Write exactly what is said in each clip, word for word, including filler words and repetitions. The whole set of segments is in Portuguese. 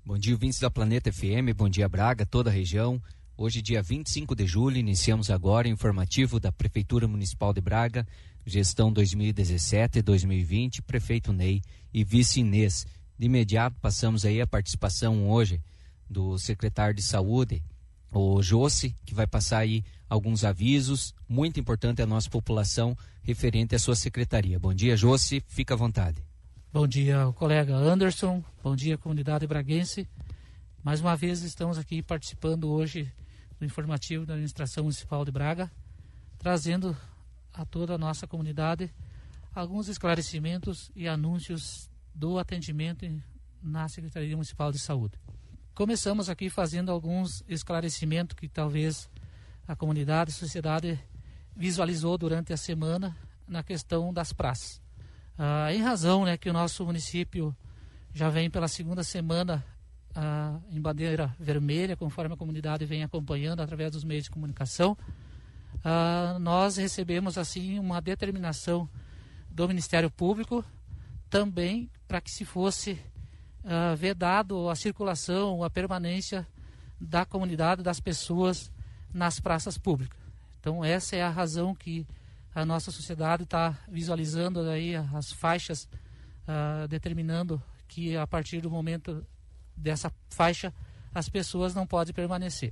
Bom dia, ouvintes da Planeta F M, bom dia Braga, toda a região. Hoje, dia vinte e cinco de julho, iniciamos agora o informativo da Prefeitura Municipal de Braga, gestão dois mil e dezessete a dois mil e vinte, prefeito Ney e vice Inês. De imediato, passamos aí a participação hoje do secretário de Saúde, o Jossi, que vai passar aí alguns avisos, muito importante à nossa população, referente à sua secretaria. Bom dia, Jossi, fica à vontade. Bom dia, colega Anderson, bom dia, comunidade braguense. Mais uma vez estamos aqui participando hoje do informativo da Administração Municipal de Braga, trazendo a toda a nossa comunidade alguns esclarecimentos e anúncios do atendimento na Secretaria Municipal de Saúde. Começamos aqui fazendo alguns esclarecimentos que talvez a comunidade, a sociedade visualizou durante a semana na questão das praças. Ah, em razão, né, que o nosso município já vem pela segunda semana ah, em bandeira vermelha, conforme a comunidade vem acompanhando através dos meios de comunicação, ah, nós recebemos assim uma determinação do Ministério Público também para que se fosse ah, vedado a circulação, a permanência da comunidade, das pessoas nas praças públicas. Então essa é a razão que a nossa sociedade está visualizando aí as faixas, uh, determinando que a partir do momento dessa faixa as pessoas não podem permanecer.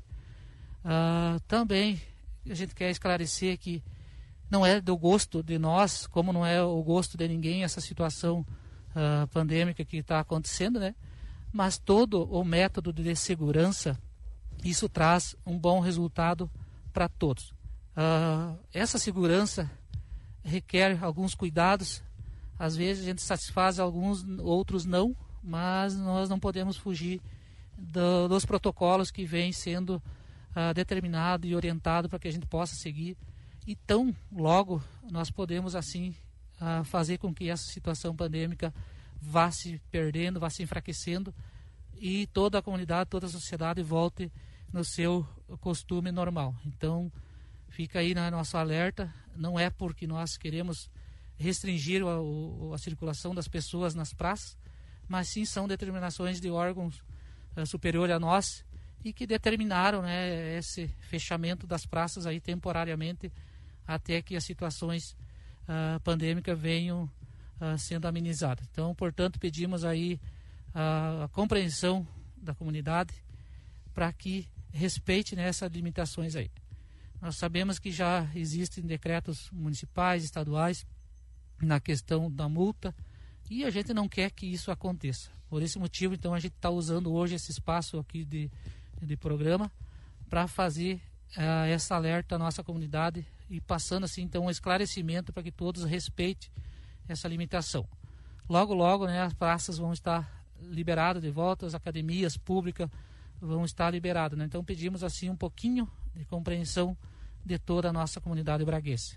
Uh, também a gente quer esclarecer que não é do gosto de nós, como não é o gosto de ninguém essa situação uh, pandêmica que está acontecendo, né? Mas todo o método de segurança, isso traz um bom resultado para todos. Uh, essa segurança requer alguns cuidados, às vezes a gente satisfaz alguns, outros não, mas nós não podemos fugir do, dos protocolos que vêm sendo uh, determinado e orientado para que a gente possa seguir, e tão logo nós podemos assim uh, fazer com que essa situação pandêmica vá se perdendo, vá se enfraquecendo e toda a comunidade, toda a sociedade volte no seu costume normal. Então fica aí na nosso alerta, não é porque nós queremos restringir a, a, a circulação das pessoas nas praças, mas sim são determinações de órgãos uh, superiores a nós e que determinaram, né, esse fechamento das praças aí temporariamente até que as situações uh, pandêmicas venham uh, sendo amenizadas. Então, portanto, pedimos aí uh, a compreensão da comunidade para que respeite, né, essas limitações aí. Nós sabemos que já existem decretos municipais, estaduais, na questão da multa, e a gente não quer que isso aconteça. Por esse motivo, então, a gente está usando hoje esse espaço aqui de, de programa para fazer uh, essa alerta à nossa comunidade e passando, assim, então, um esclarecimento para que todos respeitem essa limitação. Logo, logo, né, as praças vão estar liberadas de volta, as academias públicas vão estar liberadas, né? Então, pedimos, assim, um pouquinho de compreensão de toda a nossa comunidade braguense.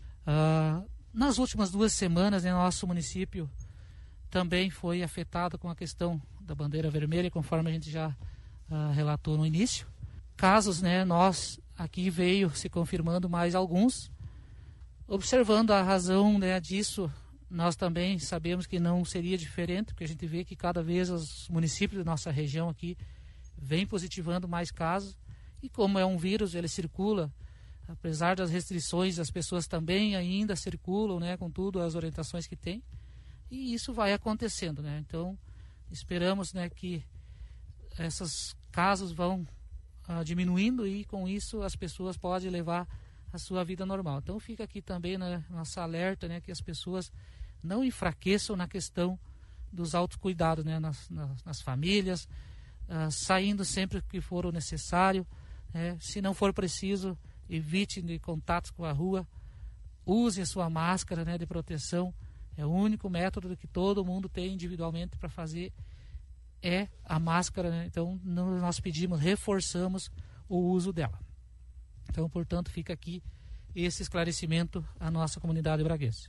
Uh, nas últimas duas semanas, né, nosso município também foi afetado com a questão da bandeira vermelha, conforme a gente já uh, relatou no início. Casos, né, nós aqui veio se confirmando mais alguns. Observando a razão, né, disso, nós também sabemos que não seria diferente, porque a gente vê que cada vez os municípios da nossa região aqui vêm positivando mais casos. E como é um vírus, ele circula, apesar das restrições, as pessoas também ainda circulam, né, com tudo, as orientações que tem, e isso vai acontecendo, né? Então, esperamos, né, que esses casos vão ah, diminuindo e com isso as pessoas podem levar a sua vida normal. Então, fica aqui também, né, nossa alerta, né, que as pessoas não enfraqueçam na questão dos autocuidados, né, nas, nas, nas famílias, ah, saindo sempre que for o necessário. É, se não for preciso, evite de contatos com a rua, use a sua máscara, né, de proteção. É o único método que todo mundo tem individualmente para fazer, é a máscara, né? Então nós pedimos, reforçamos o uso dela. Então, portanto, fica aqui esse esclarecimento à nossa comunidade braguense.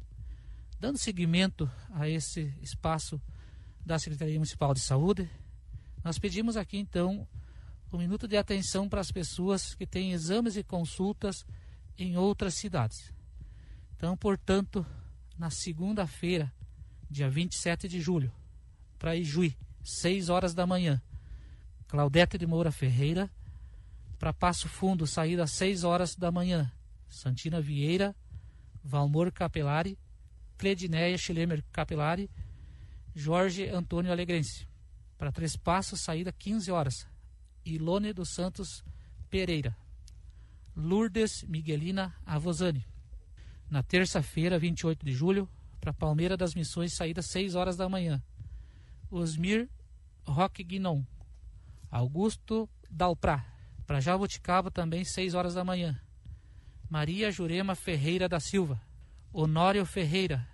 Dando seguimento a esse espaço da Secretaria Municipal de Saúde, nós pedimos aqui então um minuto de atenção para as pessoas que têm exames e consultas em outras cidades. Então, portanto, na segunda-feira, dia vinte e sete de julho, para Ijuí, seis horas da manhã. Claudete de Moura Ferreira. Para Passo Fundo, saída às seis horas da manhã. Santina Vieira, Valmor Capelari, Cledineia Schlemer Capelari, Jorge Antônio Alegrense. Para Três Passos, saída quinze horas. Ilone dos Santos Pereira. Lourdes Miguelina Avosani. Na terça-feira, vinte e oito de julho, para Palmeira das Missões, saída seis horas da manhã. Osmir Roque Guinon. Augusto Dalprá. Para Jaboticaba, também seis horas da manhã. Maria Jurema Ferreira da Silva. Honório Ferreira.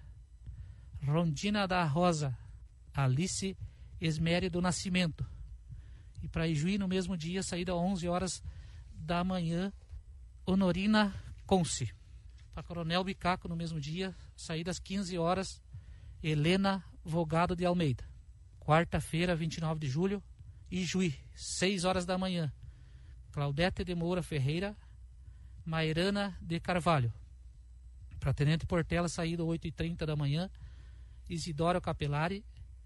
Rondina da Rosa. Alice Esmere do Nascimento. E para Ijuí, no mesmo dia, saída às onze horas da manhã, Honorina Conce. Para Coronel Bicaco, no mesmo dia, saída às quinze horas, Helena Vogado de Almeida. Quarta-feira, vinte e nove de julho, Ijuí, seis horas da manhã, Claudete de Moura Ferreira, Mairana de Carvalho. Para Tenente Portela, saída às oito e trinta da manhã, Isidoro Capelari,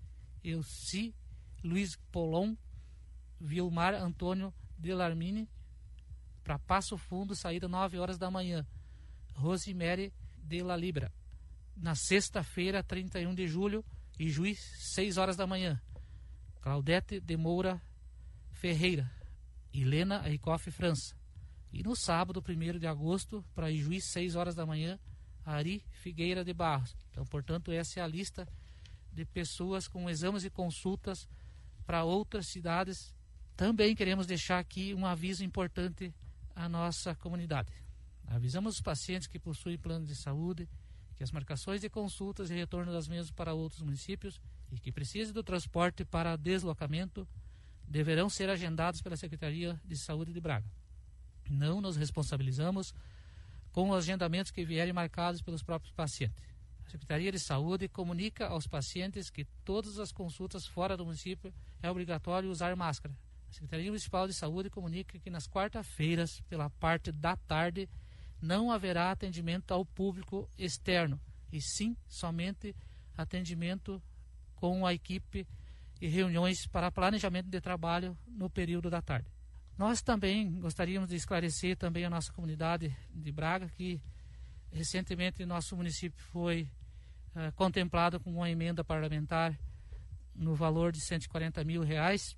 Elci Luiz Polon, Vilmar Antônio Delarmine. Para Passo Fundo, saída nove horas da manhã, Rosemary de la Libra. Na sexta-feira, trinta e um de julho, Ijuí, seis horas da manhã, Claudete de Moura Ferreira, Helena Ricoff França. E no sábado, primeiro de agosto, para Ijuí, seis horas da manhã, Ari Figueira de Barros. Então, portanto, essa é a lista de pessoas com exames e consultas para outras cidades. Também queremos deixar aqui um aviso importante à nossa comunidade. Avisamos os pacientes que possuem plano de saúde que as marcações de consultas e retorno das mesmas para outros municípios e que precisem do transporte para deslocamento deverão ser agendados pela Secretaria de Saúde de Braga. Não nos responsabilizamos com os agendamentos que vierem marcados pelos próprios pacientes. A Secretaria de Saúde comunica aos pacientes que todas as consultas fora do município é obrigatório usar máscara. A Secretaria Municipal de Saúde comunica que nas quarta-feiras, pela parte da tarde, não haverá atendimento ao público externo, e sim somente atendimento com a equipe e reuniões para planejamento de trabalho no período da tarde. Nós também gostaríamos de esclarecer também a nossa comunidade de Braga que recentemente nosso município foi uh, contemplado com uma emenda parlamentar no valor de cento e quarenta mil reais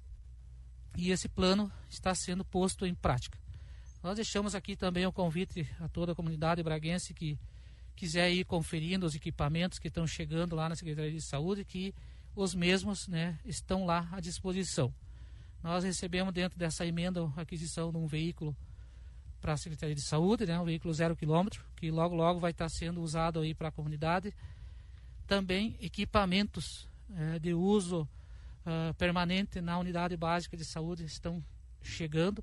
e esse plano está sendo posto em prática. Nós deixamos aqui também o convite a toda a comunidade braguense que quiser ir conferindo os equipamentos que estão chegando lá na Secretaria de Saúde, que os mesmos, né, estão lá à disposição. Nós recebemos dentro dessa emenda a aquisição de um veículo para a Secretaria de Saúde, né, um veículo zero quilômetro, que logo logo vai estar sendo usado aí para a comunidade. Também equipamentos é, de uso uh, permanente na unidade básica de saúde estão chegando.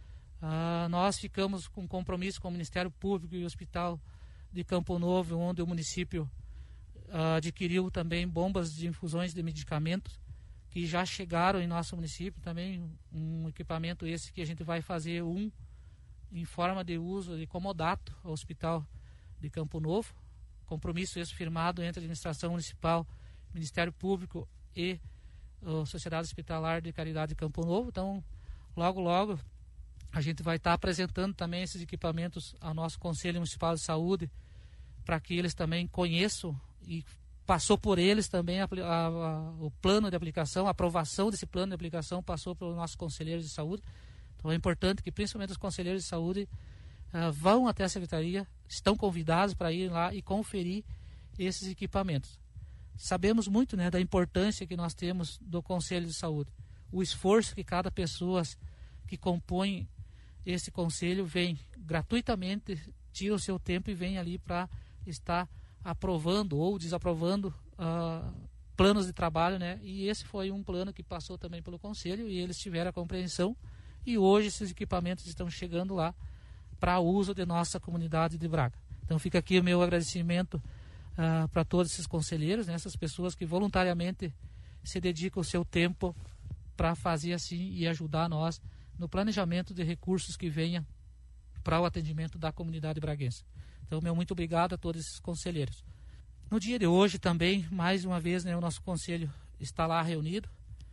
Uh, nós ficamos com compromisso com o Ministério Público e o Hospital de Campo Novo, onde o município uh, adquiriu também bombas de infusões de medicamentos que já chegaram em nosso município. Também um equipamento esse que a gente vai fazer um em forma de uso de comodato ao Hospital de Campo Novo. Compromisso esse firmado entre a Administração Municipal, Ministério Público e a Sociedade Hospitalar de Caridade de Campo Novo. Então, logo, logo, a gente vai estar apresentando também esses equipamentos ao nosso Conselho Municipal de Saúde, para que eles também conheçam e passou por eles também a, a, a, o plano de aplicação, a aprovação desse plano de aplicação passou pelos nossos conselheiros de saúde. Então é importante que principalmente os conselheiros de saúde uh, vão até a Secretaria, estão convidados para ir lá e conferir esses equipamentos. Sabemos muito, né, da importância que nós temos do Conselho de Saúde, o esforço que cada pessoa que compõe esse conselho vem gratuitamente, tira o seu tempo e vem ali para estar aprovando ou desaprovando uh, planos de trabalho, né? E esse foi um plano que passou também pelo conselho e eles tiveram a compreensão e hoje esses equipamentos estão chegando lá para uso de nossa comunidade de Braga. Então fica aqui o meu agradecimento uh, para todos esses conselheiros, né? Essas pessoas que voluntariamente se dedicam o seu tempo para fazer assim e ajudar nós no planejamento de recursos que venha para o atendimento da comunidade braguense. Então, meu muito obrigado a todos esses conselheiros. No dia de hoje também, mais uma vez, né, o nosso conselho está lá reunido.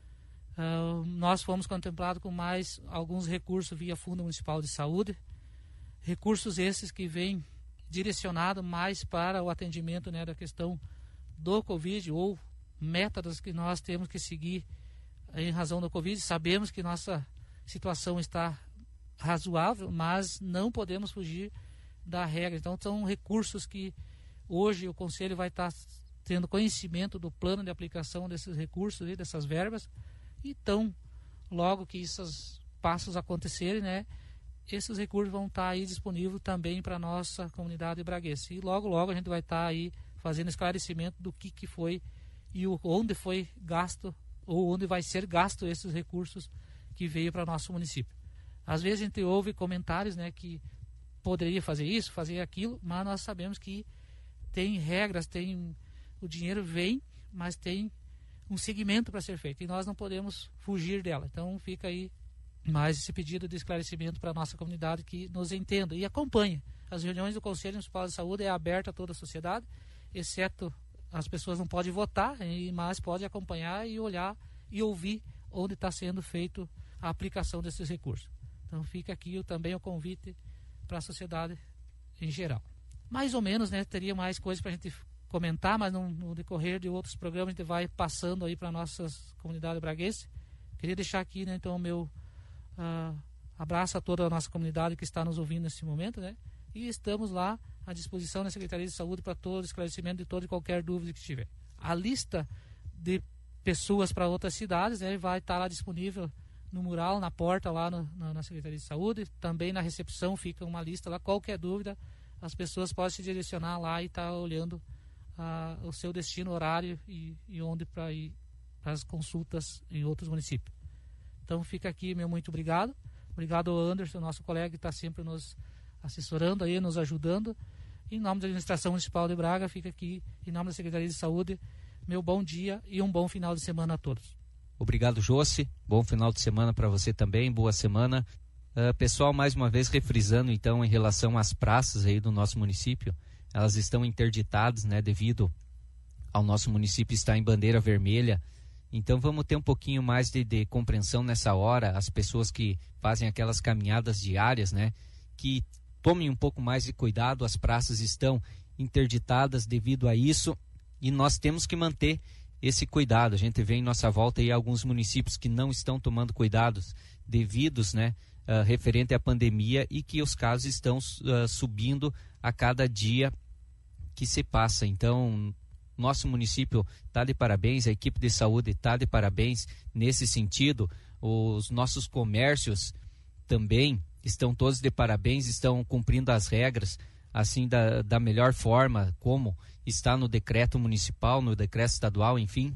Uh, nós fomos contemplados com mais alguns recursos via Fundo Municipal de Saúde, recursos esses que vêm direcionados mais para o atendimento, né, da questão do Covid, ou métodos que nós temos que seguir em razão do Covid. Sabemos que nossa situação está razoável, mas não podemos fugir da regra. Então são recursos que hoje o Conselho vai estar tendo conhecimento do plano de aplicação desses recursos e dessas verbas. Então, logo que esses passos acontecerem, né, esses recursos vão estar aí disponíveis também para a nossa comunidade braguense. E logo, logo a gente vai estar aí fazendo esclarecimento do que, que foi e o, onde foi gasto, ou onde vai ser gasto esses recursos que veio para o nosso município. Às vezes a gente ouve comentários, né, que poderia fazer isso, fazer aquilo, mas nós sabemos que tem regras, tem, o dinheiro vem, mas tem um segmento para ser feito, e nós não podemos fugir dela. Então fica aí mais esse pedido de esclarecimento para a nossa comunidade, que nos entenda e acompanhe. As reuniões do Conselho Municipal de Saúde é aberta a toda a sociedade, exceto as pessoas não podem votar, mas podem acompanhar e olhar e ouvir onde está sendo feito a aplicação desses recursos. Então fica aqui também o convite para a sociedade em geral. Mais ou menos, né, teria mais coisas para a gente comentar, mas no, no decorrer de outros programas a gente vai passando aí para a nossa comunidade braguense. Queria deixar aqui, né, então o meu uh, abraço a toda a nossa comunidade que está nos ouvindo nesse momento, né, e estamos lá à disposição da Secretaria de Saúde para todo esclarecimento de toda e qualquer dúvida que tiver. A lista de pessoas para outras cidades, né, vai estar lá disponível no mural, na porta lá no, na, na Secretaria de Saúde. Também na recepção fica uma lista lá. Qualquer dúvida, as pessoas podem se direcionar lá e estar tá olhando uh, o seu destino, horário e, e onde para ir para as consultas em outros municípios. Então fica aqui meu muito obrigado. Obrigado ao Anderson, nosso colega, que está sempre nos assessorando aí, nos ajudando. Em nome da Administração Municipal de Braga, fica aqui, em nome da Secretaria de Saúde, meu bom dia e um bom final de semana a todos. Obrigado, Josi. Bom final de semana para você também. Boa semana. Uh, pessoal, mais uma vez refrisando, então, em relação às praças aí do nosso município, elas estão interditadas, né, devido ao nosso município estar em bandeira vermelha. Então, vamos ter um pouquinho mais de, de compreensão nessa hora. As pessoas que fazem aquelas caminhadas diárias, né, que tomem um pouco mais de cuidado. As praças estão interditadas devido a isso e nós temos que manter esse cuidado. A gente vê em nossa volta aí alguns municípios que não estão tomando cuidados devidos, né, uh, referente à pandemia, e que os casos estão uh, subindo a cada dia que se passa. Então, nosso município está de parabéns, a equipe de saúde está de parabéns nesse sentido. Os nossos comércios também estão todos de parabéns, estão cumprindo as regras assim da, da melhor forma, como está no decreto municipal, no decreto estadual, enfim,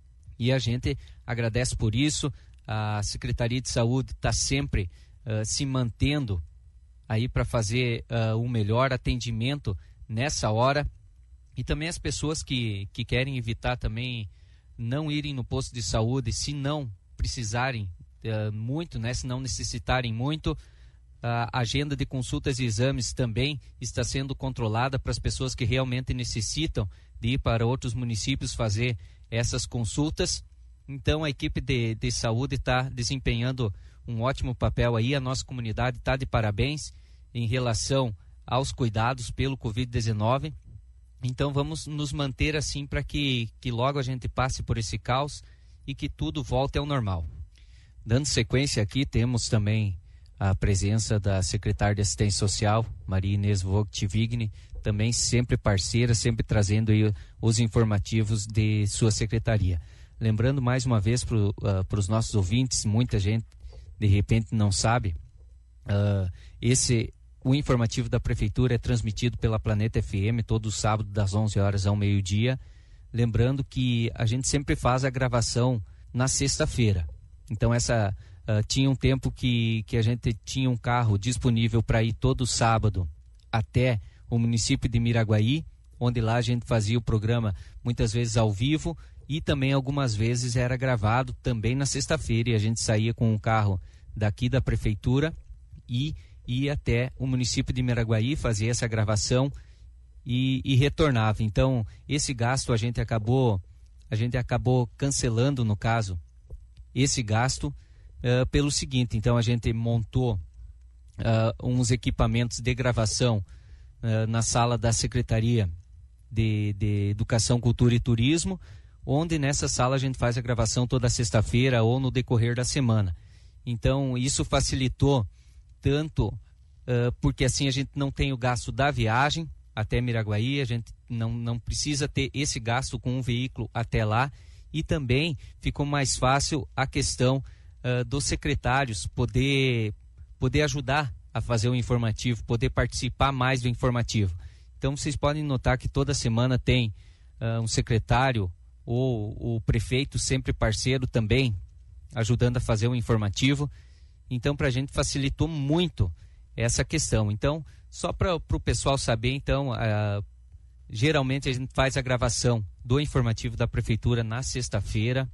e a gente agradece por isso. A Secretaria de Saúde está sempre uh, se mantendo aí para fazer uh, um melhor atendimento nessa hora, e também as pessoas que, que querem evitar também não irem no posto de saúde, se não precisarem uh, muito, né, se não necessitarem muito. A agenda de consultas e exames também está sendo controlada para as pessoas que realmente necessitam de ir para outros municípios fazer essas consultas. Então a equipe de, de saúde está desempenhando um ótimo papel aí. A nossa comunidade está de parabéns em relação aos cuidados pelo covid dezenove. Então vamos nos manter assim para que, que logo a gente passe por esse caos e que tudo volte ao normal. Dando sequência aqui, temos também a presença da secretária de Assistência Social, Maria Inês Vogt-Vigni, também sempre parceira, sempre trazendo aí os informativos de sua secretaria. Lembrando mais uma vez para uh, os nossos ouvintes, muita gente de repente não sabe, uh, esse, o informativo da Prefeitura é transmitido pela Planeta F M todo sábado das onze horas ao meio-dia. Lembrando que a gente sempre faz a gravação na sexta-feira. Então essa... Uh, tinha um tempo que, que a gente tinha um carro disponível para ir todo sábado até o município de Miraguaí, onde lá a gente fazia o programa muitas vezes ao vivo, e também algumas vezes era gravado também na sexta-feira, e a gente saía com um carro daqui da prefeitura e ia até o município de Miraguaí, fazia essa gravação e, e retornava. Então esse gasto a gente acabou, a gente acabou cancelando, no caso, esse gasto uh, pelo seguinte. Então a gente montou uh, uns equipamentos de gravação uh, na sala da Secretaria de, de Educação, Cultura e Turismo, onde nessa sala a gente faz a gravação toda sexta-feira ou no decorrer da semana. Então isso facilitou tanto uh, porque assim a gente não tem o gasto da viagem até Miraguaí, a gente não, não precisa ter esse gasto com um veículo até lá, e também ficou mais fácil a questão uh, dos secretários poder, poder ajudar a fazer o informativo, poder participar mais do informativo. Então vocês podem notar que toda semana tem uh, um secretário ou o prefeito sempre parceiro também, ajudando a fazer o informativo. Então para a gente facilitou muito essa questão. Então, só para o pessoal saber, então, uh, geralmente a gente faz a gravação do informativo da prefeitura na sexta-feira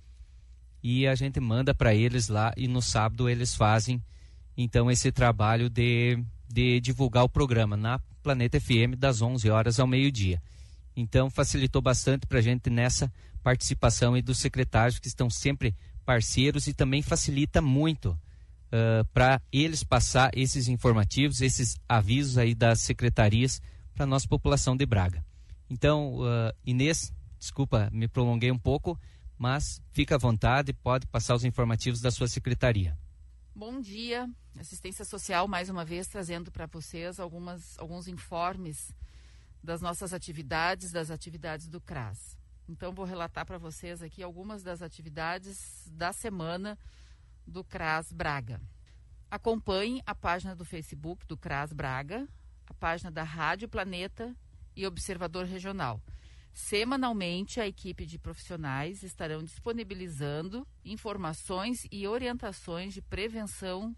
e a gente manda para eles lá, e no sábado eles fazem então esse trabalho de, de divulgar o programa na Planeta F M das onze horas ao meio-dia. Então facilitou bastante para a gente nessa participação e dos secretários que estão sempre parceiros, e também facilita muito Uh, para eles passar esses informativos, esses avisos aí das secretarias para a nossa população de Braga. Então, uh, Inês, desculpa, me prolonguei um pouco, mas fica à vontade, pode passar os informativos da sua secretaria. Bom dia, Assistência Social mais uma vez trazendo para vocês algumas, alguns informes das nossas atividades, das atividades do C R A S. Então, vou relatar para vocês aqui algumas das atividades da semana do C R A S Braga. Acompanhe a página do Facebook do C R A S Braga, a página da Rádio Planeta e Observador Regional. Semanalmente, a equipe de profissionais estarão disponibilizando informações e orientações de prevenção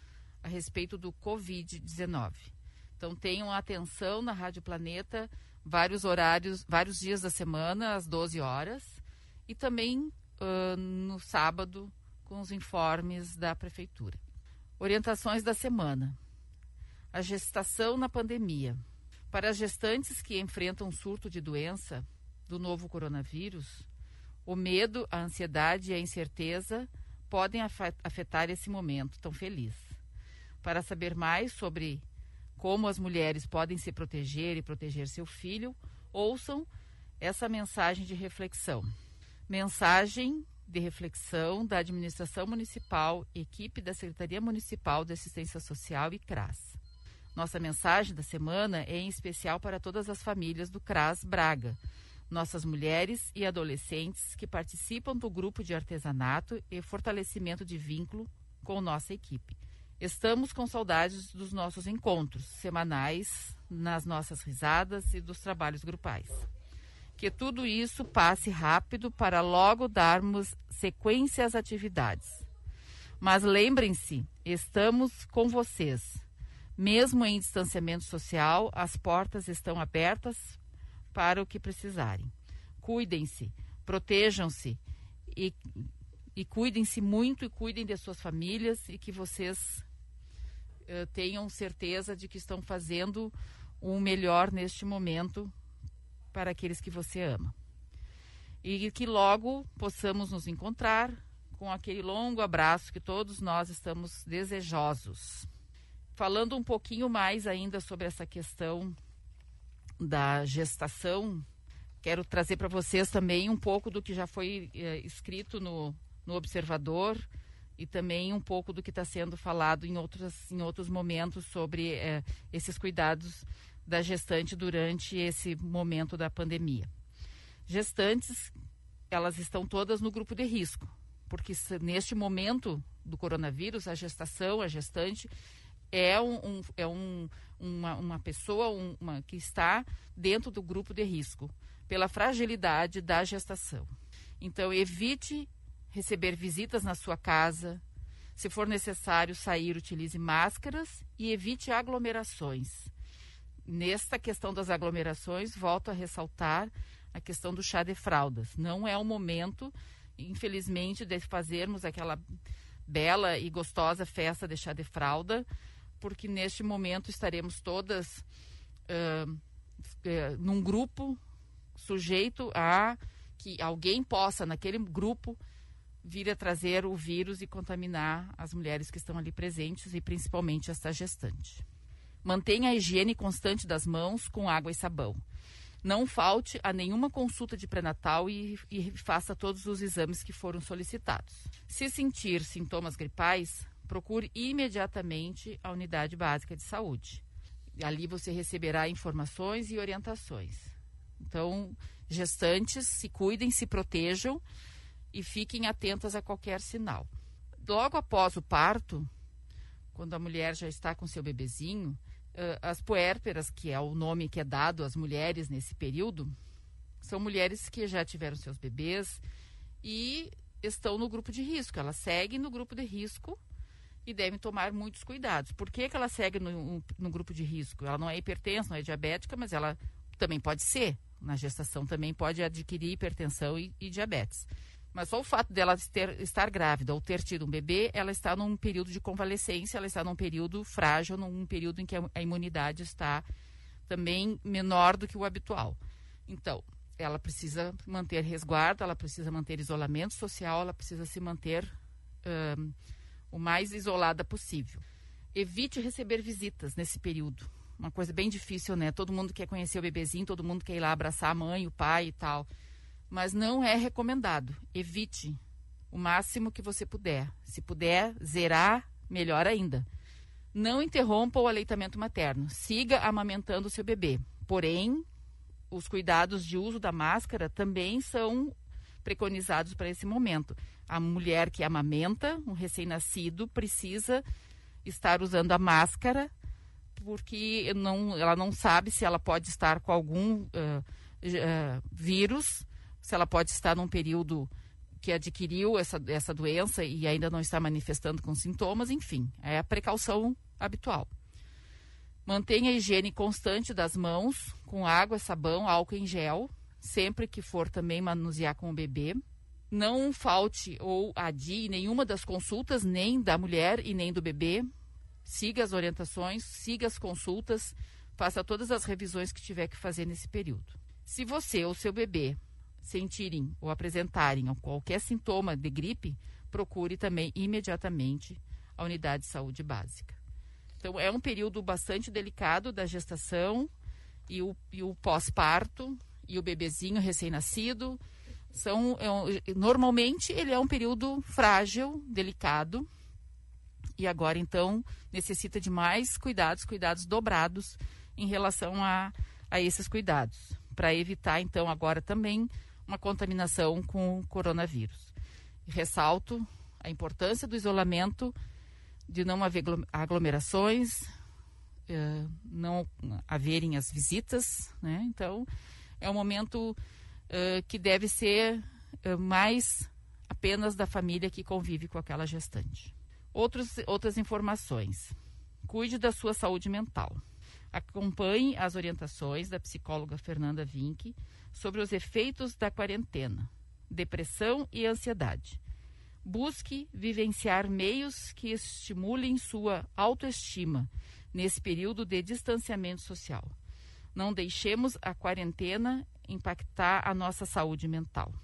a respeito do covid dezenove. Então, tenham atenção na Rádio Planeta, vários horários, vários dias da semana, às doze horas, e também uh, no sábado, com os informes da Prefeitura. Orientações da semana. A gestação na pandemia. Para as gestantes que enfrentam surto de doença do novo coronavírus, o medo, a ansiedade e a incerteza podem afetar esse momento tão feliz. Para saber mais sobre como as mulheres podem se proteger e proteger seu filho, ouçam essa mensagem de reflexão. Mensagem de reflexão da Administração Municipal, equipe da Secretaria Municipal de Assistência Social e C R A S. Nossa mensagem da semana é em especial para todas as famílias do C R A S Braga, nossas mulheres e adolescentes que participam do grupo de artesanato e fortalecimento de vínculo com nossa equipe. Estamos com saudades dos nossos encontros semanais, nas nossas risadas e dos trabalhos grupais. Que tudo isso passe rápido para logo darmos sequência às atividades. Mas lembrem-se, estamos com vocês. Mesmo em distanciamento social, as portas estão abertas para o que precisarem. Cuidem-se, protejam-se e, e cuidem-se muito e cuidem de suas famílias, e que vocês uh, tenham certeza de que estão fazendo o melhor neste momento para aqueles que você ama. E que logo possamos nos encontrar com aquele longo abraço que todos nós estamos desejosos. Falando um pouquinho mais ainda sobre essa questão da gestação, quero trazer para vocês também um pouco do que já foi eh, escrito no, no Observador, e também um pouco do que está sendo falado em outros, em outros momentos sobre eh, esses cuidados da gestante durante esse momento da pandemia. Gestantes, elas estão todas no grupo de risco, porque se, neste momento do coronavírus, a gestação, a gestante, é, um, um, é um, uma, uma pessoa um, uma, que está dentro do grupo de risco, pela fragilidade da gestação. Então, evite receber visitas na sua casa. Se for necessário sair, utilize máscaras e evite aglomerações. Nesta questão das aglomerações, volto a ressaltar a questão do chá de fraldas. Não é o momento, infelizmente, de fazermos aquela bela e gostosa festa de chá de fralda, porque neste momento estaremos todas uh, uh, num grupo sujeito a que alguém possa, naquele grupo, vir a trazer o vírus e contaminar as mulheres que estão ali presentes e principalmente esta gestante. Mantenha a higiene constante das mãos com água e sabão. Não falte a nenhuma consulta de pré-natal e, e faça todos os exames que foram solicitados. Se sentir sintomas gripais, procure imediatamente a unidade básica de saúde. Ali você receberá informações e orientações. Então, gestantes, se cuidem, se protejam e fiquem atentas a qualquer sinal. Logo após o parto, quando a mulher já está com seu bebezinho, as puérperas, que é o nome que é dado às mulheres nesse período, são mulheres que já tiveram seus bebês e estão no grupo de risco. Elas seguem no grupo de risco e devem tomar muitos cuidados. Por que que ela segue no, no grupo de risco? Ela não é hipertensa, não é diabética, mas ela também pode ser. Na gestação também pode adquirir hipertensão e, e diabetes. Mas só o fato dela ter, estar grávida ou ter tido um bebê, ela está num período de convalescência, ela está num período frágil, num período em que a, a imunidade está também menor do que o habitual. Então, ela precisa manter resguardo, ela precisa manter isolamento social, ela precisa se manter um, o mais isolada possível. Evite receber visitas nesse período. Uma coisa bem difícil, né? Todo mundo quer conhecer o bebezinho, todo mundo quer ir lá abraçar a mãe, o pai e tal. Mas não é recomendado. Evite o máximo que você puder. Se puder zerar, melhor ainda. Não interrompa o aleitamento materno. Siga amamentando o seu bebê. Porém, os cuidados de uso da máscara também são preconizados para esse momento. A mulher que amamenta, um recém-nascido, precisa estar usando a máscara porque não, ela não sabe se ela pode estar com algum uh, uh, vírus, se ela pode estar num período que adquiriu essa, essa doença e ainda não está manifestando com sintomas, enfim, é a precaução habitual. Mantenha a higiene constante das mãos, com água, sabão, álcool em gel, sempre que for também manusear com o bebê. Não falte ou adie nenhuma das consultas, nem da mulher e nem do bebê. Siga as orientações, siga as consultas, faça todas as revisões que tiver que fazer nesse período. Se você ou seu bebê sentirem ou apresentarem qualquer sintoma de gripe, procure também imediatamente a unidade de saúde básica. Então, é um período bastante delicado da gestação e o, e o pós-parto e o bebezinho recém-nascido. São, é, normalmente, ele é um período frágil, delicado, e agora, então, necessita de mais cuidados, cuidados dobrados em relação a, a esses cuidados, para evitar, então, agora também uma contaminação com o coronavírus. Ressalto a importância do isolamento, de não haver aglomerações, eh, não haverem as visitas, né? Então, é um momento eh, que deve ser eh, mais apenas da família que convive com aquela gestante. Outros, outras informações. Cuide da sua saúde mental. Acompanhe as orientações da psicóloga Fernanda Vinck sobre os efeitos da quarentena, depressão e ansiedade. Busque vivenciar meios que estimulem sua autoestima nesse período de distanciamento social. Não deixemos a quarentena impactar a nossa saúde mental.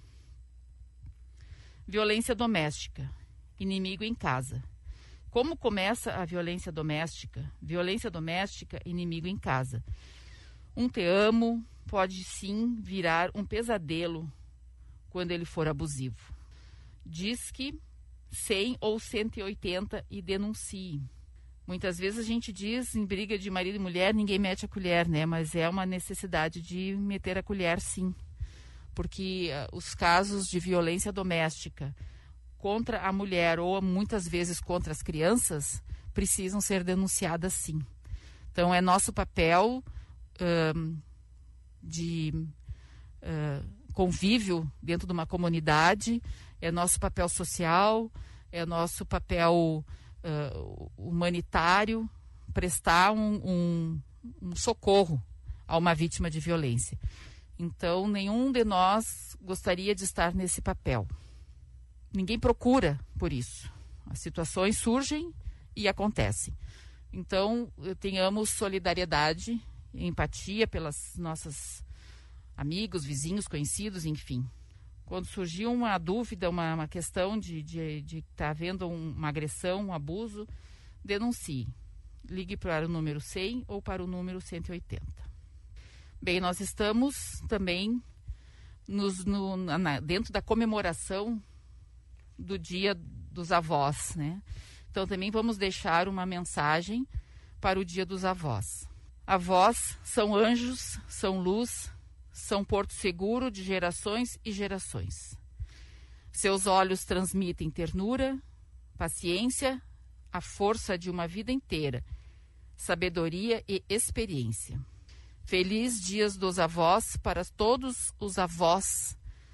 Violência doméstica. Inimigo em casa. Como começa a violência doméstica? Violência doméstica, inimigo em casa. Um te amo pode sim virar um pesadelo quando ele for abusivo. Diz que cem ou cento e oitenta e denuncie. Muitas vezes a gente diz em briga de marido e mulher, ninguém mete a colher, né? Mas é uma necessidade de meter a colher, sim. Porque uh, os casos de violência doméstica contra a mulher ou muitas vezes contra as crianças precisam ser denunciadas, sim. Então é nosso papel uh, de uh, convívio dentro de uma comunidade, é nosso papel social, é nosso papel uh, humanitário prestar um, um, um socorro a uma vítima de violência. Então, nenhum de nós gostaria de estar nesse papel. Ninguém procura por isso. As situações surgem e acontecem. Então, tenhamos solidariedade e empatia pelas nossas amigos, vizinhos, conhecidos, enfim. Quando surgir uma dúvida, uma, uma questão de de de estar havendo um, uma agressão, um abuso, denuncie. Ligue para o número cem ou para o número cento e oitenta. Bem, nós estamos também nos, no, na, dentro da comemoração do Dia dos Avós, né? Então também vamos deixar uma mensagem para o Dia dos Avós. Avós são anjos, são luz, são porto seguro de gerações e gerações. Seus olhos transmitem ternura, paciência, a força de uma vida inteira, sabedoria e experiência. Feliz Dias dos Avós para todos os avós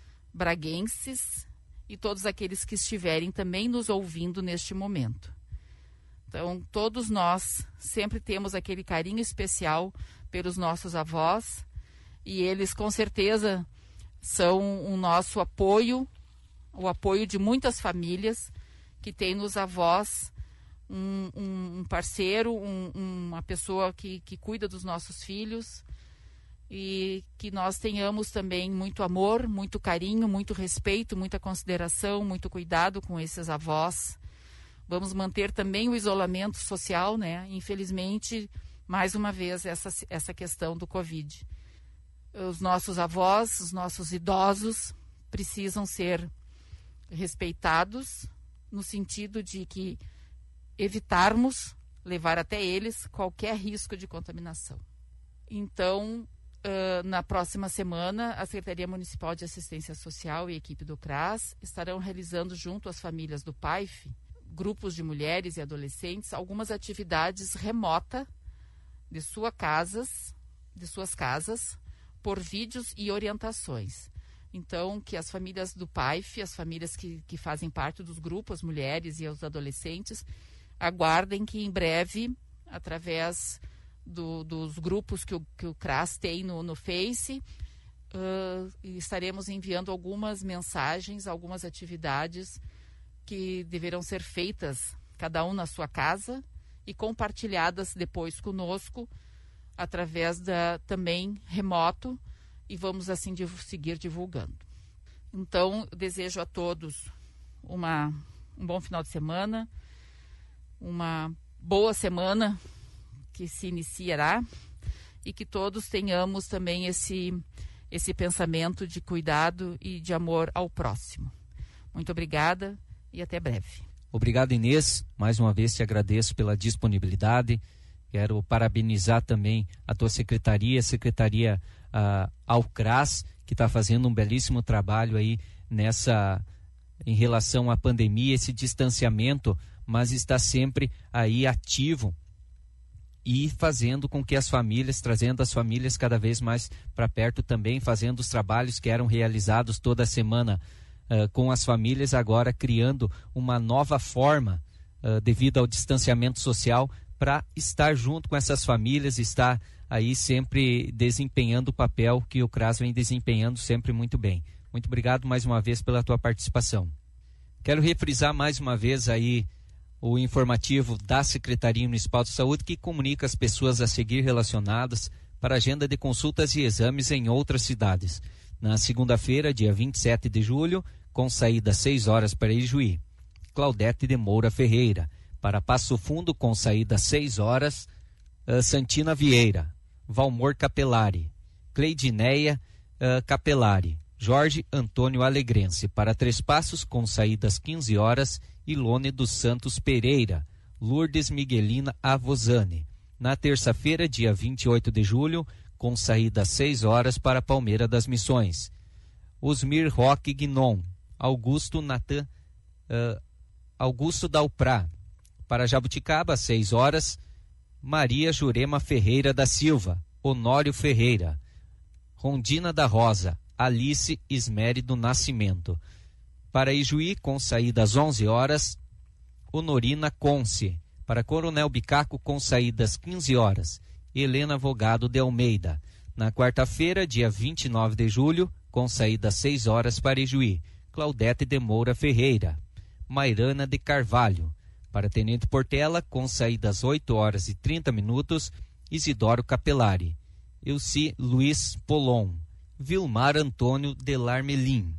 braguenses e todos aqueles que estiverem também nos ouvindo neste momento. Então, todos nós sempre temos aquele carinho especial pelos nossos avós e eles, com certeza, são o nosso apoio, o apoio de muitas famílias que têm nos avós um, um parceiro, um, uma pessoa que, que cuida dos nossos filhos e que nós tenhamos também muito amor, muito carinho, muito respeito, muita consideração, muito cuidado com esses avós. Vamos manter também o isolamento social, né? Infelizmente, mais uma vez, essa, essa questão do Covid. Os nossos avós, os nossos idosos precisam ser respeitados no sentido de que evitarmos levar até eles qualquer risco de contaminação. Então, uh, na próxima semana, a Secretaria Municipal de Assistência Social e a equipe do C R A S estarão realizando junto às famílias do P A I F, grupos de mulheres e adolescentes, algumas atividades remotas de, sua casas, de suas casas, por vídeos e orientações. Então, que as famílias do P A I F, as famílias que, que fazem parte dos grupos, as mulheres e os adolescentes, aguardem que em breve, através do, dos grupos que o, que o C R A S tem no, no Face, uh, estaremos enviando algumas mensagens, algumas atividades que deverão ser feitas, cada um na sua casa, e compartilhadas depois conosco, através da também remoto, e vamos assim div- seguir divulgando. Então, eu desejo a todos uma, um bom final de semana, uma boa semana que se iniciará, e que todos tenhamos também esse, esse pensamento de cuidado e de amor ao próximo. Muito obrigada. E até breve. Obrigado, Inês. Mais uma vez te agradeço pela disponibilidade. Quero parabenizar também a tua secretaria, a secretaria uh, ao C R A S, que está fazendo um belíssimo trabalho aí nessa, em relação à pandemia, esse distanciamento, mas está sempre aí ativo e fazendo com que as famílias, trazendo as famílias cada vez mais para perto também, fazendo os trabalhos que eram realizados toda semana Uh, com as famílias, agora criando uma nova forma uh, devido ao distanciamento social para estar junto com essas famílias, estar aí sempre desempenhando o papel que o C R A S vem desempenhando sempre muito bem. Muito obrigado mais uma vez pela tua participação. Quero refrisar mais uma vez aí o informativo da Secretaria Municipal de Saúde, que comunica as pessoas a seguir relacionadas para a agenda de consultas e exames em outras cidades. Na segunda-feira, dia vinte e sete de julho, com saída às seis horas para Ijuí, Claudete de Moura Ferreira. Para Passo Fundo, com saída às seis horas, uh, Santina Vieira, Valmor Capelari, Cleidineia uh, Capelari, Jorge Antônio Alegrense. Para Três Passos, com saída às quinze horas, Ilone dos Santos Pereira, Lourdes Miguelina Avosane. Na terça-feira, dia vinte e oito de julho, com saída às seis horas para Palmeira das Missões, Osmir Roque Guinon, Augusto Natan, uh, Augusto Dalprá. Para Jabuticaba, às seis horas, Maria Jurema Ferreira da Silva, Honório Ferreira, Rondina da Rosa, Alice Ismere do Nascimento. Para Ijuí, com saída às onze horas, Honorina Conce. Para Coronel Bicaco, com saída às quinze horas, Helena Vogado de Almeida. Na quarta-feira, dia vinte e nove de julho, com saída às seis horas para Ijuí, Claudete de Moura Ferreira, Mairana de Carvalho. Para Tenente Portela, com saída às oito horas e trinta minutos, Isidoro Capelari, Elci Luiz Polon, Vilmar Antônio de Larmelin.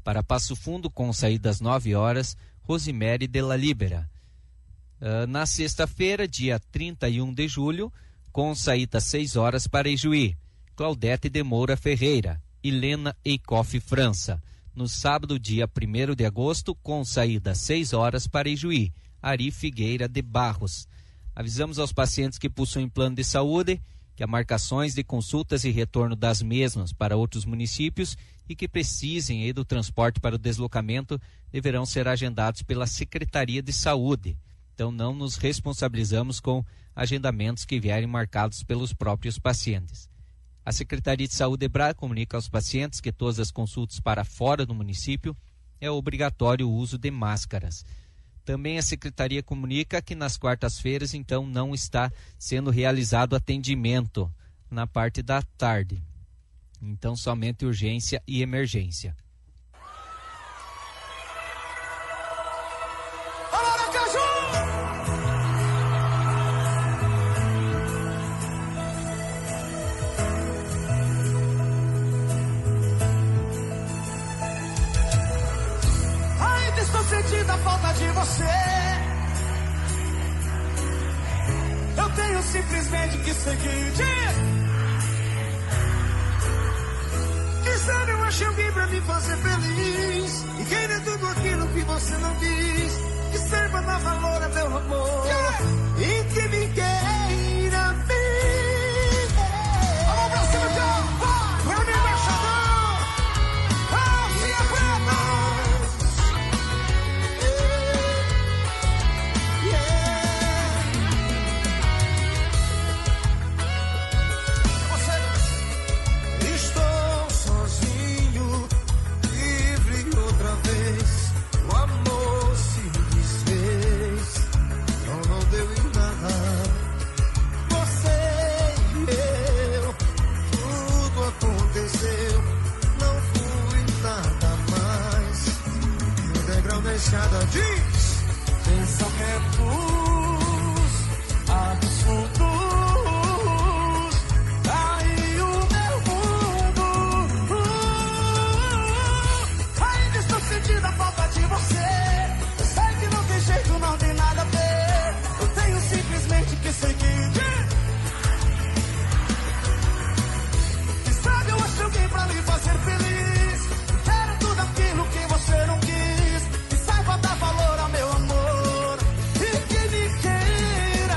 Para Passo Fundo, com saída às nove horas, Rosemary de la Libera. Uh, na sexta-feira, dia trinta e um de julho, com saída às seis horas para Ijuí, Claudete de Moura Ferreira, Helena Eikoff França. No sábado, dia primeiro de agosto, com saída às seis horas para Ijuí, Ari Figueira de Barros. Avisamos aos pacientes que possuem plano de saúde que há marcações de consultas e retorno das mesmas para outros municípios e que precisem aí do transporte para o deslocamento deverão ser agendados pela Secretaria de Saúde. Então não nos responsabilizamos com agendamentos que vierem marcados pelos próprios pacientes. A Secretaria de Saúde de Braga comunica aos pacientes que todas as consultas para fora do município é obrigatório o uso de máscaras. Também a Secretaria comunica que nas quartas-feiras, então, não está sendo realizado atendimento na parte da tarde. Então, somente urgência e emergência. A falta de você, eu tenho simplesmente que seguir. Quem sabe eu achei alguém pra me fazer feliz e queira tudo aquilo que você não diz, que saiba dar valor a meu amor e que me queira bem. Alô, Brasil, então, meu embaixador, Alcia Preta. Deixada diz pensamentos absurdos, caiu meu mundo. Ainda estou sentindo a falta de você. Eu sei que não tem jeito, não tem nada a ver. Eu tenho simplesmente que seguir. Quem sabe eu acho alguém pra lhe fazer feliz. Quero tudo aquilo que você não quis. Dar valor ao meu amor e que me queira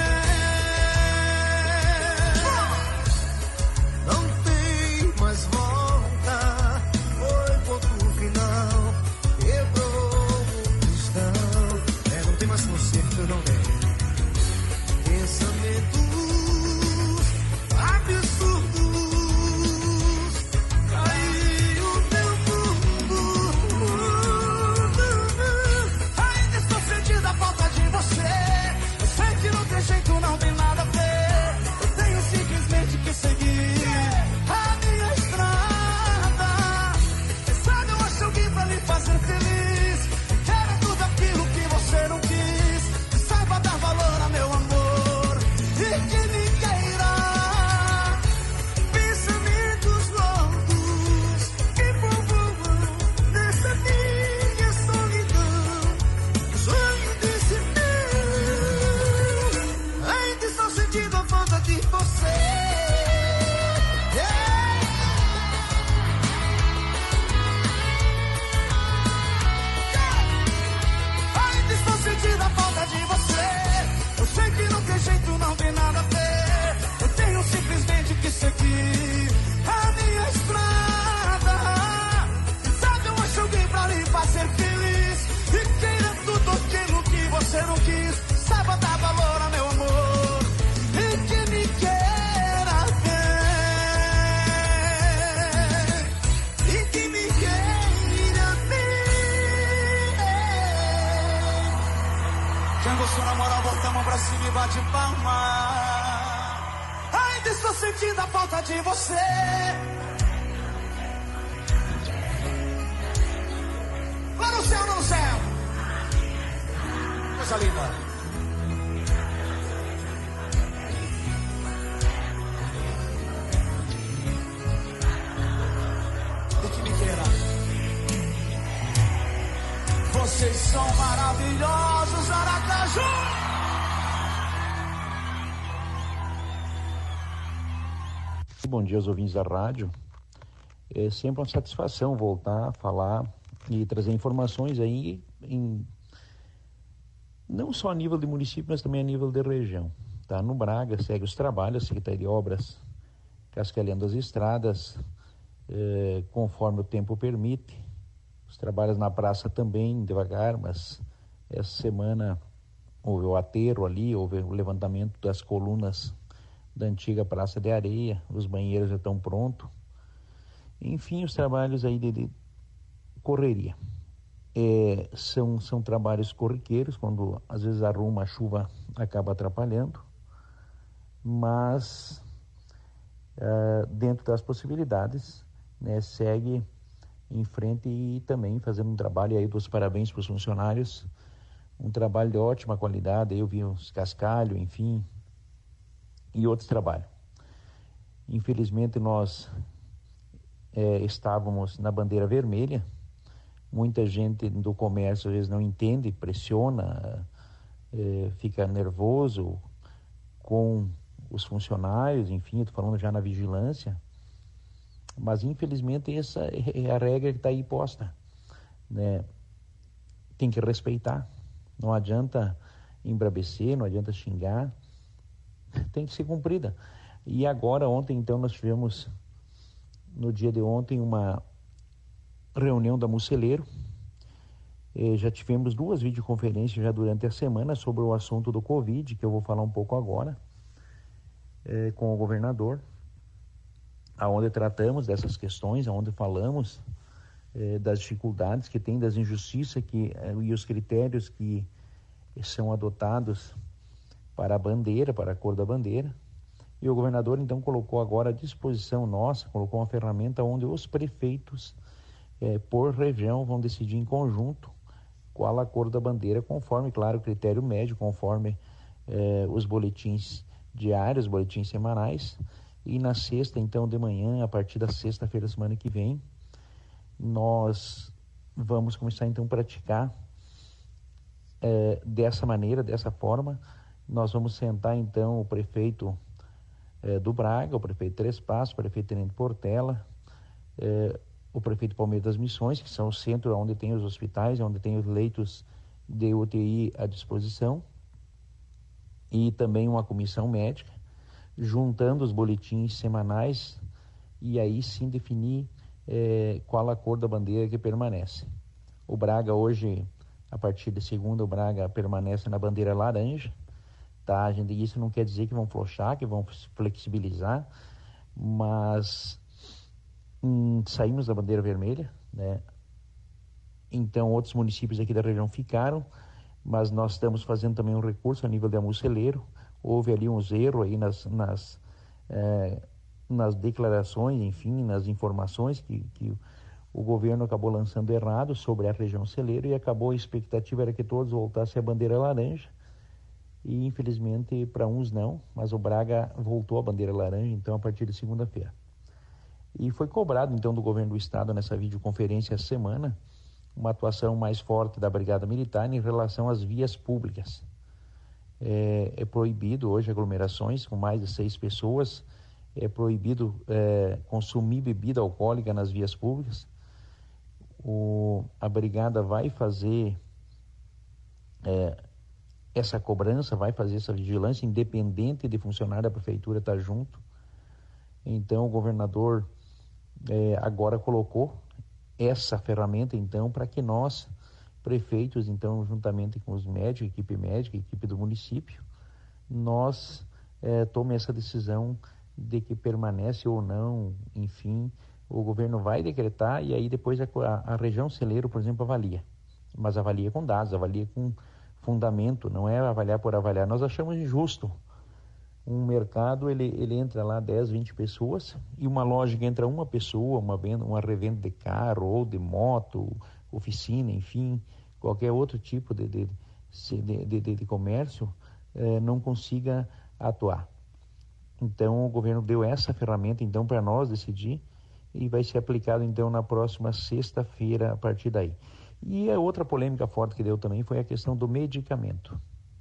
ver. Não tem mais volta, foi ponto final, quebrou o cristal. É, não tem mais conserto, não tem. Pensamentos absurdos, caiu meu mundo. A falta de você, eu sei que não tem jeito, não tem nada a ver. Eu tenho simplesmente que seguir a minha estrada. Quem sabe eu acho alguém pra lhe fazer feliz. Quero tudo aquilo que você não quis. Que saiba dar valor a meu amor e que me queira. Pensamentos loucos que povoam nessa minha solidão. Sonho desse meu, ainda estou sentindo a falta de você. Yeah. Ainda estou sentindo a falta de você. Eu sei que não tem jeito, não tem nada a ver. Eu tenho simplesmente que seguir a minha estrada. Sabe, eu acho alguém pra lhe fazer feliz e queira tudo aquilo que você não quis. Saiba dar valor a meu amor e que me queira ver. E que me queira ver. Quem gostou na moral, bota a mão pra cima e bate palma. Ainda estou sentindo a falta de você. Lá no céu, no céu. Coisa linda. E que me queira. Vocês são maravilhosos, Aracaju! Bom dia aos ouvintes da rádio. É sempre uma satisfação voltar a falar e trazer informações aí, em, não só a nível de município, mas também a nível de região. Tá? No Braga segue os trabalhos, a Secretaria de Obras cascalhando as estradas, é, conforme o tempo permite. Os trabalhos na praça também, devagar, mas essa semana houve o aterro ali, houve o levantamento das colunas da antiga Praça de Areia, os banheiros já estão prontos. Enfim, os trabalhos aí de, de correria. É, são, são trabalhos corriqueiros, quando às vezes arruma, a chuva acaba atrapalhando, mas uh, dentro das possibilidades, né, segue em frente e também fazendo um trabalho, e aí dos parabéns para os funcionários, um trabalho de ótima qualidade. Eu vi os cascalho, enfim, e outros trabalhos. Infelizmente nós é, estávamos na bandeira vermelha, muita gente do comércio às vezes não entende, pressiona, é, fica nervoso com os funcionários, enfim, estou falando já na vigilância, mas infelizmente essa é a regra que está aí posta, né? Tem que respeitar, não adianta embrabecer, não adianta xingar, tem que ser cumprida. E agora, ontem então, nós tivemos, no dia de ontem, uma reunião da Muceleiro. Eh, já tivemos duas videoconferências já durante a semana sobre o assunto do Covid, que eu vou falar um pouco agora, eh, com o governador, aonde tratamos dessas questões, aonde falamos eh, das dificuldades que tem, das injustiças que, eh, e os critérios que são adotados para a bandeira, para a cor da bandeira. E o governador então colocou agora à disposição nossa, colocou uma ferramenta onde os prefeitos, eh, por região, vão decidir em conjunto qual a cor da bandeira, conforme, claro, o critério médio, conforme eh, os boletins diários, boletins semanais. E na sexta, então, de manhã, a partir da sexta-feira, semana que vem, nós vamos começar, então, a praticar eh, dessa maneira, dessa forma. Nós vamos sentar, então, o prefeito eh, do Braga, o prefeito Três Passos, o prefeito Tenente Portela, eh, o prefeito Palmeiras das Missões, que são o centro onde tem os hospitais, onde tem os leitos de U T I à disposição, e também uma comissão médica, juntando os boletins semanais e aí sim definir eh, qual a cor da bandeira que permanece. O Braga hoje, a partir de segunda, o Braga permanece na bandeira laranja, tá? Gente, isso não quer dizer que vão flochar, que vão flexibilizar, mas hum, saímos da bandeira vermelha, né? Então outros municípios aqui da região ficaram, mas nós estamos fazendo também um recurso a nível de Amuceleiro. Houve ali uns erros aí nas, nas, eh, nas declarações, enfim, nas informações que, que o governo acabou lançando errado sobre a região Celeiro, e acabou, a expectativa era que todos voltassem à bandeira laranja, e infelizmente para uns não, mas o Braga voltou à bandeira laranja, então, a partir de segunda-feira. E foi cobrado então do governo do estado nessa videoconferência essa semana uma atuação mais forte da Brigada Militar em relação às vias públicas. É, é proibido hoje aglomerações com mais de seis pessoas, é proibido é, consumir bebida alcoólica nas vias públicas. O, a brigada vai fazer é, essa cobrança, vai fazer essa vigilância, independente de funcionário da prefeitura estar junto. Então o governador é, agora colocou essa ferramenta então para que nós, prefeitos, então, juntamente com os médicos, equipe médica, equipe do município, nós eh, tomemos essa decisão de que permanece ou não, enfim, o governo vai decretar, e aí depois a, a, a região Celeiro, por exemplo, avalia, mas avalia com dados, avalia com fundamento, não é avaliar por avaliar. Nós achamos injusto um mercado, ele, ele entra lá dez, vinte pessoas, e uma loja que entra uma pessoa, uma, venda, uma revenda de carro ou de moto, oficina, enfim, qualquer outro tipo de, de, de, de, de comércio, eh, não consiga atuar. Então o governo deu essa ferramenta então para nós decidir, e vai ser aplicado então na próxima sexta-feira a partir daí. E a outra polêmica forte que deu também foi a questão do medicamento.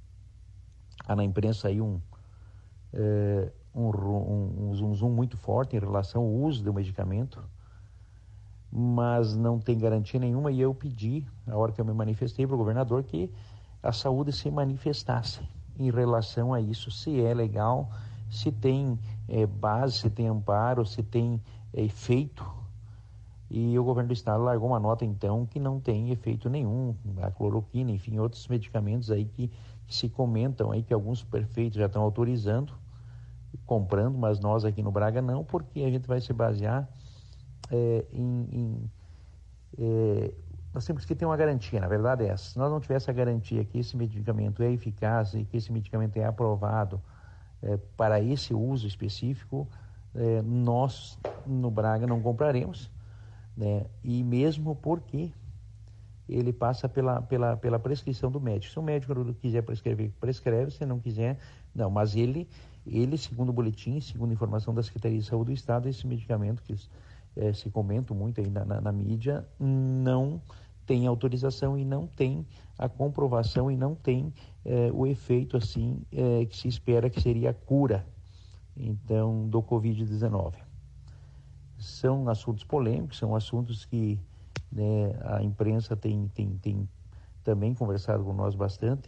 Há na imprensa aí um, é, um, um, um zoom, zoom muito forte em relação ao uso do medicamento, mas não tem garantia nenhuma, e eu pedi, na hora que eu me manifestei para o governador, que a saúde se manifestasse em relação a isso, se é legal, se tem é, base, se tem amparo, se tem é, efeito. E o governo do estado largou uma nota, então, que não tem efeito nenhum, a cloroquina, enfim, outros medicamentos aí que, que se comentam aí, que alguns prefeitos já estão autorizando, comprando, mas nós aqui no Braga não, porque a gente vai se basear é, em... em é, nós temos que ter uma garantia, na verdade é essa. Se nós não tivéssemos a garantia que esse medicamento é eficaz e que esse medicamento é aprovado é, para esse uso específico, é, nós no Braga não compraremos, né? E mesmo porque ele passa pela, pela, pela prescrição do médico. Se o médico quiser prescrever, prescreve, se não quiser, não. Mas ele, ele segundo o boletim, segundo a informação da Secretaria de Saúde do Estado, esse medicamento que é, se comenta muito aí na, na, na mídia, não tem autorização e não tem a comprovação e não tem é, o efeito assim é, que se espera, que seria a cura, então, do covid dezenove. São assuntos polêmicos, são assuntos que, né, a imprensa tem, tem, tem também conversado com nós bastante,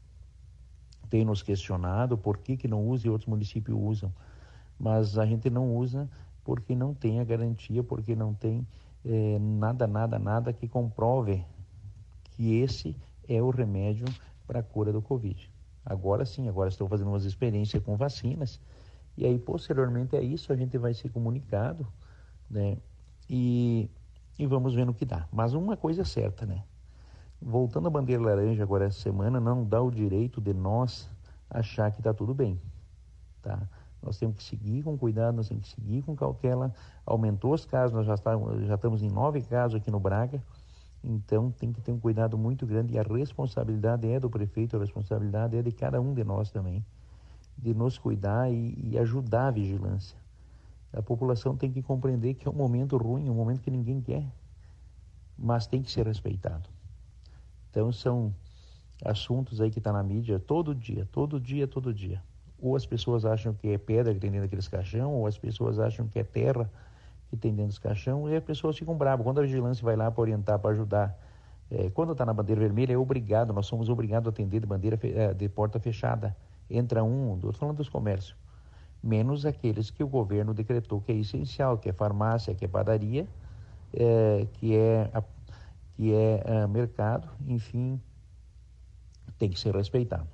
tem nos questionado por que, que não usa e outros municípios usam, mas a gente não usa porque não tem a garantia, porque não tem É, nada, nada, nada que comprove que esse é o remédio para a cura do Covid. Agora sim, agora estou fazendo umas experiências com vacinas, e aí posteriormente a isso a gente vai ser comunicado, né? E, e vamos ver no que dá. Mas uma coisa é certa, né? Voltando à bandeira laranja agora essa semana, não dá o direito de nós achar que está tudo bem, tá? Nós temos que seguir com cuidado, nós temos que seguir com cautela. Aumentou os casos, nós já, está, já estamos em nove casos aqui no Braga, então tem que ter um cuidado muito grande, e a responsabilidade é do prefeito, a responsabilidade é de cada um de nós também, de nos cuidar e, e ajudar a vigilância. A população tem que compreender que é um momento ruim, um momento que ninguém quer, mas tem que ser respeitado. Então são assuntos aí que estão tá na mídia todo dia, todo dia, todo dia. Ou as pessoas acham que é pedra que tem dentro daqueles caixão, ou as pessoas acham que é terra que tem dentro dos caixão, e as pessoas ficam bravas. Quando a vigilância vai lá para orientar, para ajudar, é, quando está na bandeira vermelha é obrigado, nós somos obrigados a atender de bandeira de porta fechada. Entra um, estou falando dos comércios, menos aqueles que o governo decretou que é essencial, que é farmácia, que é padaria, é, que é, a, que é a mercado, enfim, tem que ser respeitado.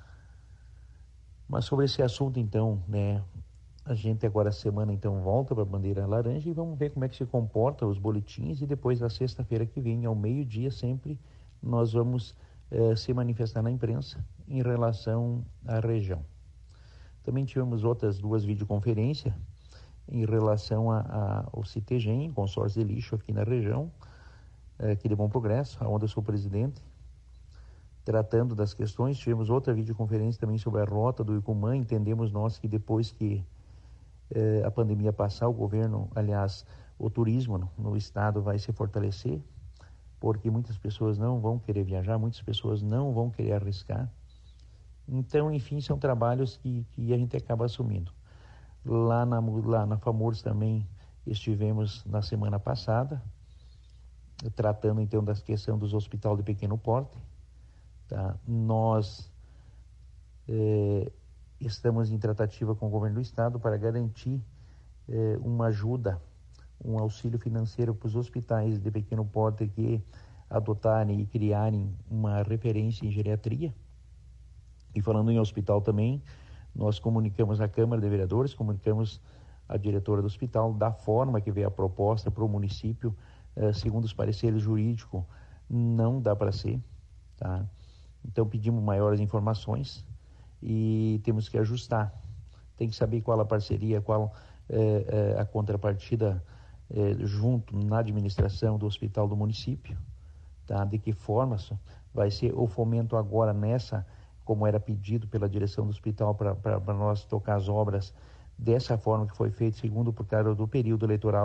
Mas sobre esse assunto, então, né, a gente agora, semana, então, volta para a bandeira laranja e vamos ver como é que se comporta os boletins, e depois, na sexta-feira que vem, ao meio-dia, sempre, nós vamos eh, se manifestar na imprensa em relação à região. Também tivemos outras duas videoconferências em relação a, a, ao CITEGEM, consórcio de lixo aqui na região, eh, aqui de Bom Progresso, onde eu sou presidente, tratando das questões. Tivemos outra videoconferência também sobre a rota do Icumã. Entendemos nós que depois que eh, a pandemia passar, o governo, aliás, o turismo no, no estado vai se fortalecer, porque muitas pessoas não vão querer viajar, muitas pessoas não vão querer arriscar. Então, enfim, são trabalhos que, que a gente acaba assumindo. Lá na, lá na FAMURS também estivemos na semana passada, tratando então da questão dos hospitais de pequeno porte. Tá? Nós eh, estamos em tratativa com o governo do estado para garantir eh, uma ajuda, um auxílio financeiro para os hospitais de pequeno porte que adotarem e criarem uma referência em geriatria. E falando em hospital também, nós comunicamos à Câmara de Vereadores, comunicamos à diretora do hospital da forma que veio a proposta para o município, eh, segundo os pareceres jurídicos, não dá para ser, tá? Então pedimos maiores informações e temos que ajustar. Tem que saber qual a parceria, qual é, é, a contrapartida é, junto na administração do hospital do município, tá? De que forma vai ser o fomento agora nessa, como era pedido pela direção do hospital para nós tocar as obras dessa forma que foi feito, segundo por causa do período eleitoral,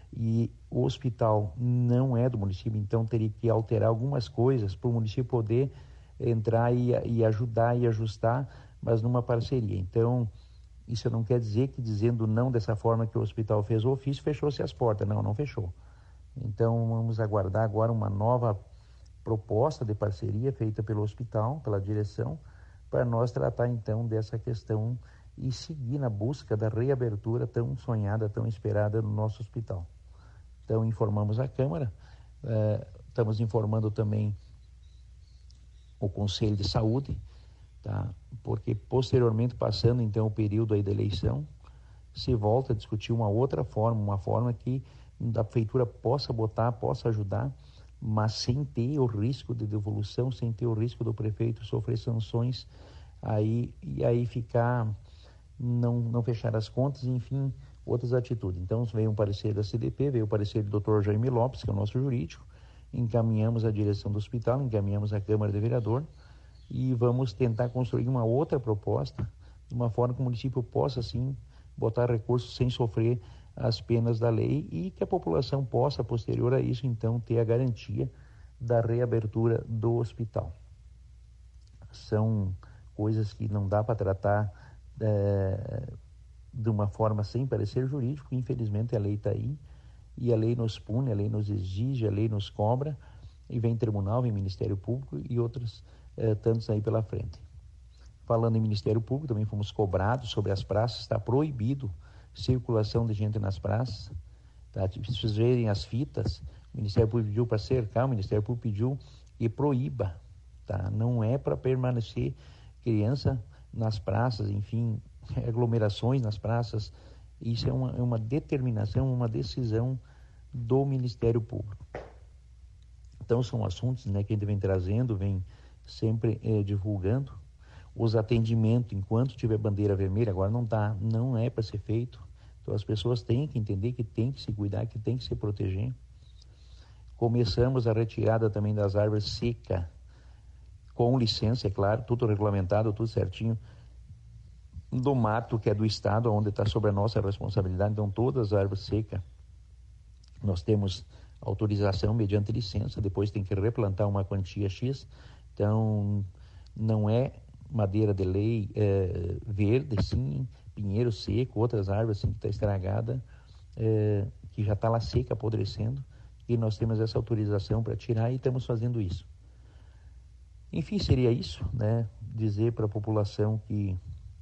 e o hospital não é do município, então teria que alterar algumas coisas para o município poder entrar e, e ajudar e ajustar, mas numa parceria. Então, isso não quer dizer que, dizendo não dessa forma que o hospital fez o ofício, fechou-se as portas. Não, não fechou. Então, vamos aguardar agora uma nova proposta de parceria feita pelo hospital, pela direção, para nós tratar, então, dessa questão e seguir na busca da reabertura tão sonhada, tão esperada no nosso hospital. Então, informamos a Câmara, eh, estamos informando também o Conselho de Saúde, tá? Porque posteriormente, passando então o período aí da eleição, se volta a discutir uma outra forma, uma forma que a prefeitura possa botar, possa ajudar, mas sem ter o risco de devolução, sem ter o risco do prefeito sofrer sanções, aí, e aí ficar, não, não fechar as contas, enfim, outras atitudes. Então, veio um parecer da C D P, veio o parecer do doutor Jaime Lopes, que é o nosso jurídico, encaminhamos a direção do hospital, encaminhamos a Câmara de Vereador e vamos tentar construir uma outra proposta, de uma forma que o município possa, sim, botar recursos sem sofrer as penas da lei e que a população possa, posterior a isso, então, ter a garantia da reabertura do hospital. São coisas que não dá para tratar é, de uma forma sem parecer jurídico, infelizmente a lei está aí, e a lei nos pune, a lei nos exige, a lei nos cobra, e vem tribunal, vem Ministério Público e outros eh, tantos aí pela frente. Falando em Ministério Público, também fomos cobrados sobre as praças, está proibido circulação de gente nas praças, tá? Se vocês verem as fitas, o Ministério Público pediu para cercar, o Ministério Público pediu que proíba, tá? Não é para permanecer criança nas praças, enfim, aglomerações nas praças. Isso é uma, é uma determinação, uma decisão do Ministério Público. Então, são assuntos, né, que a gente vem trazendo, vem sempre eh, divulgando. Os atendimentos, enquanto tiver bandeira vermelha, agora não tá, não é para ser feito. Então, as pessoas têm que entender que tem que se cuidar, que tem que se proteger. Começamos a retirada também das árvores secas, com licença, é claro, tudo regulamentado, tudo certinho, do mato que é do Estado, onde está sob a nossa responsabilidade. Então, todas as árvores secas, nós temos autorização mediante licença, depois tem que replantar uma quantia X. Então, não é madeira de lei é, verde, sim, pinheiro seco, outras árvores assim, que está estragada, é, que já está lá seca, apodrecendo, e nós temos essa autorização para tirar e estamos fazendo isso. Enfim, seria isso, né? Dizer para a população que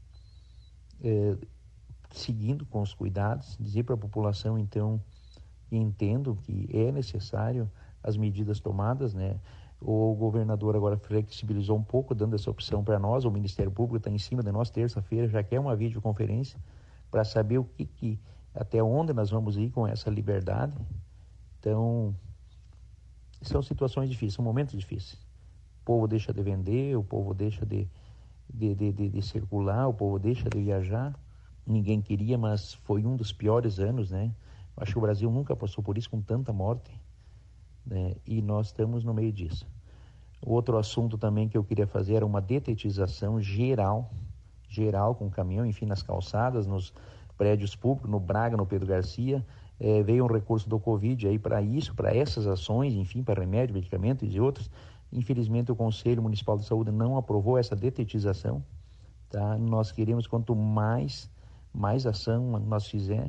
É, seguindo com os cuidados, dizer para a população, então, que entendam que é necessário as medidas tomadas, né? O governador agora flexibilizou um pouco, dando essa opção para nós, o Ministério Público está em cima de nós, terça-feira, já quer uma videoconferência para saber o que, que, até onde nós vamos ir com essa liberdade. Então, são situações difíceis, são momentos difíceis. O povo deixa de vender, o povo deixa de De, de, de, de circular, o povo deixa de viajar. Ninguém queria, mas foi um dos piores anos, né? Acho que o Brasil nunca passou por isso com tanta morte, né? E nós estamos no meio disso. O outro assunto também que eu queria fazer era uma detetização geral, geral com caminhão, enfim, nas calçadas, nos prédios públicos, no Braga, no Pedro Garcia. É, veio um recurso do Covid aí para isso, para essas ações, enfim, para remédio, medicamentos e outros. Infelizmente, o Conselho Municipal de Saúde não aprovou essa detetização, tá? Nós queremos, quanto mais, mais ação nós fizer,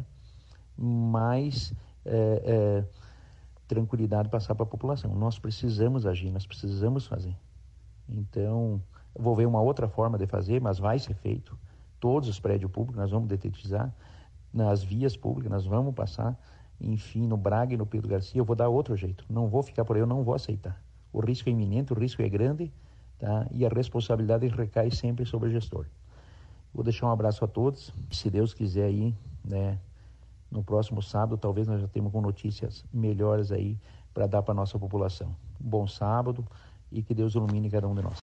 mais é, é, tranquilidade passar para a população. Nós precisamos agir, nós precisamos fazer. Então, vou ver uma outra forma de fazer, mas vai ser feito. Todos os prédios públicos nós vamos detetizar, nas vias públicas nós vamos passar, enfim, no Braga e no Pedro Garcia, eu vou dar outro jeito. Não vou ficar por aí, eu não vou aceitar. O risco é iminente, o risco é grande, tá? E a responsabilidade recai sempre sobre o gestor. Vou deixar um abraço a todos. Se Deus quiser aí, né, no próximo sábado, talvez nós já tenhamos com notícias melhores aí para dar para a nossa população. Bom sábado e que Deus ilumine cada um de nós.